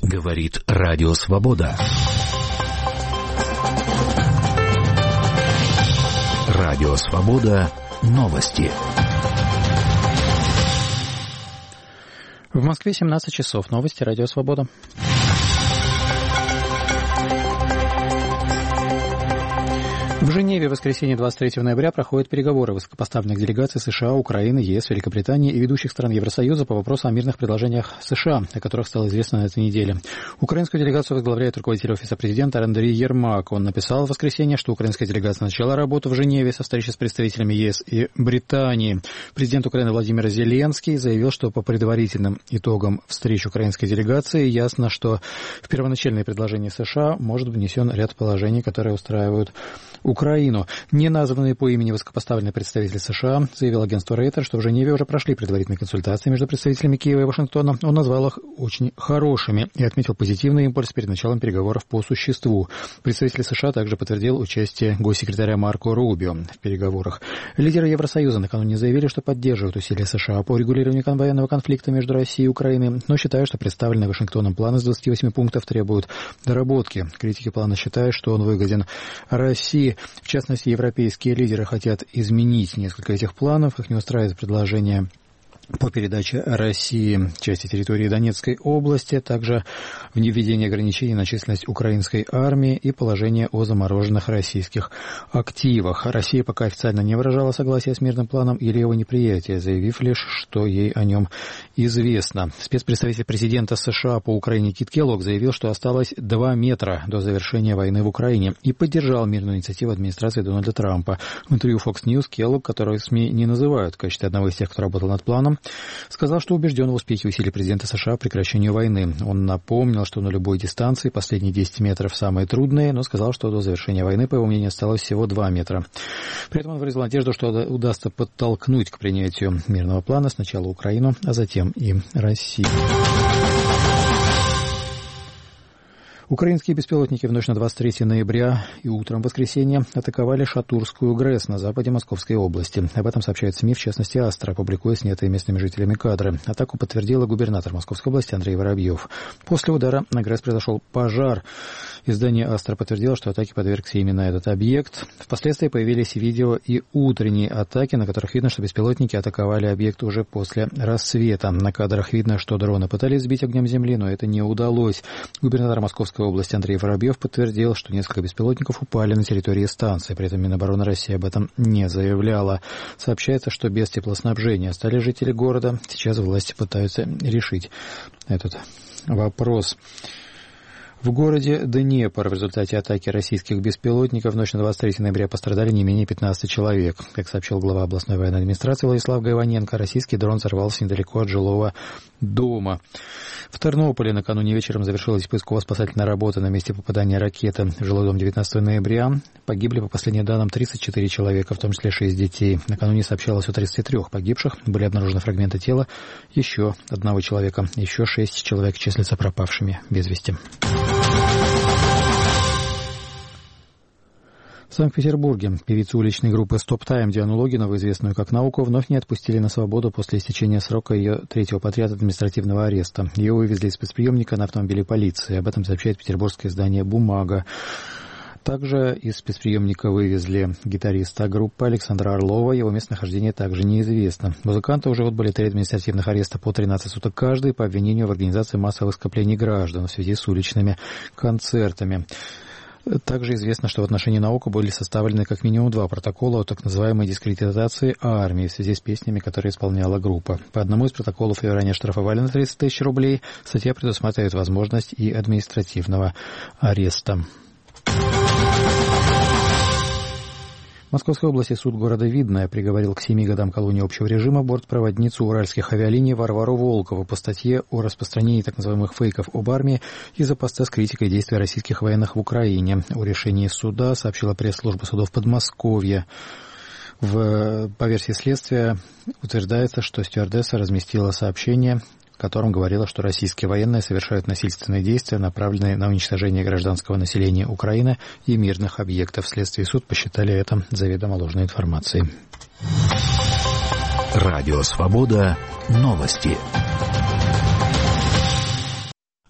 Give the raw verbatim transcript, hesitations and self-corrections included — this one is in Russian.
Говорит Радио Свобода. Радио Свобода. Новости. В Москве семнадцать часов. Новости. Радио Свобода. В Женеве в воскресенье двадцать третьего ноября проходят переговоры высокопоставленных делегаций США, Украины, ЕС, Великобритании и ведущих стран Евросоюза по вопросу о мирных предложениях США, о которых стало известно на этой неделе. Украинскую делегацию возглавляет руководитель Офиса президента Андрей Ермак. Он написал в воскресенье, что украинская делегация начала работу в Женеве со встречи с представителями ЕС и Британии. Президент Украины Владимир Зеленский заявил, что по предварительным итогам встреч украинской делегации ясно, что в первоначальные предложения США может быть внесен ряд положений, которые устраивают Украину. Не названный по имени высокопоставленный представитель США заявил агентству Рейтер, что в Женеве уже прошли предварительные консультации между представителями Киева и Вашингтона. Он назвал их очень хорошими и отметил позитивный импульс перед началом переговоров по существу. Представитель США также подтвердил участие госсекретаря Марко Рубио в переговорах. Лидеры Евросоюза накануне заявили, что поддерживают усилия США по урегулированию военного конфликта между Россией и Украиной, но считают, что представленный Вашингтоном план из двадцати восьми пунктов требует доработки. Критики плана считают, что он выгоден России. В частности, европейские лидеры хотят изменить несколько этих планов. Их не устраивает предложение по передаче России части территории Донецкой области, также введение ограничений на численность украинской армии и положение о замороженных российских активах. Россия пока официально не выражала согласия с мирным планом или его неприятия, заявив лишь, что ей о нем известно. Спецпредставитель президента США по Украине Кит Келлог заявил, что осталось два метра до завершения войны в Украине и поддержал мирную инициативу администрации Дональда Трампа. В интервью Fox News Келлог, который СМИ не называют в качестве одного из тех, кто работал над планом, сказал, что убежден в успехе усилий президента США в прекращении войны. Он напомнил, что на любой дистанции последние десять метров самые трудные, но сказал, что до завершения войны, по его мнению, осталось всего два метра. При этом он выразил надежду, что удастся подтолкнуть к принятию мирного плана сначала Украину, а затем и Россию. Украинские беспилотники в ночь на двадцать третьего ноября и утром воскресенья атаковали Шатурскую ГРЭС на западе Московской области. Об этом сообщают СМИ, в частности Астра, публикуя снятые местными жителями кадры. Атаку подтвердила губернатор Московской области Андрей Воробьев. После удара на ГРЭС произошел пожар. Издание Астра подтвердило, что атаке подвергся именно этот объект. Впоследствии появились видео и утренние атаки, на которых видно, что беспилотники атаковали объект уже после рассвета. На кадрах видно, что дроны пытались сбить огнем земли, но это не удалось. Губернатор Московской области Андрей Воробьев подтвердил, что несколько беспилотников упали на территории станции. При этом Минобороны России об этом не заявляла. Сообщается, что без теплоснабжения стали жители города. Сейчас власти пытаются решить этот вопрос. В городе Днепр в результате атаки российских беспилотников в ночь на двадцать третьего ноября пострадали не менее пятнадцати человек. Как сообщил глава областной военной администрации Владислав Гайваненко, российский дрон взорвался недалеко от жилого дома. В Тернополе накануне вечером завершилась поисково-спасательная работа на месте попадания ракеты в жилой дом девятнадцатого ноября. Погибли, по последним данным, тридцать четыре человека, в том числе шесть детей. Накануне сообщалось о тридцати трёх погибших. Были обнаружены фрагменты тела еще одного человека. Еще шесть человек числятся пропавшими без вести. В Санкт-Петербурге певицу уличной группы «Стоп Тайм» Диану Логинову, известную как Науку, вновь не отпустили на свободу после истечения срока ее третьего подряд административного ареста. Ее вывезли из спецприемника на автомобиле полиции. Об этом сообщает петербургское издание «Бумага». Также из спецприемника вывезли гитариста группы Александра Орлова. Его местонахождение также неизвестно. Музыканты уже отбыли три административных ареста по тринадцать суток каждый по обвинению в организации массовых скоплений граждан в связи с уличными концертами. Также известно, что в отношении Наука были составлены как минимум два протокола о так называемой дискредитации армии в связи с песнями, которые исполняла группа. По одному из протоколов ее ранее штрафовали на тридцать тысяч рублей. Статья предусматривает возможность и административного ареста. В Московской области суд города Видное приговорил к семи годам колонии общего режима бортпроводницу уральских авиалиний Варвару Волкову по статье о распространении так называемых фейков об армии из-за поста с критикой действий российских военных в Украине. О решении суда сообщила пресс-служба судов Подмосковья. В, по версии следствия утверждается, что стюардесса разместила сообщение, в котором говорила, что российские военные совершают насильственные действия, направленные на уничтожение гражданского населения Украины и мирных объектов. Следствие и суд посчитали это заведомо ложной информацией. Радио Свобода. Новости.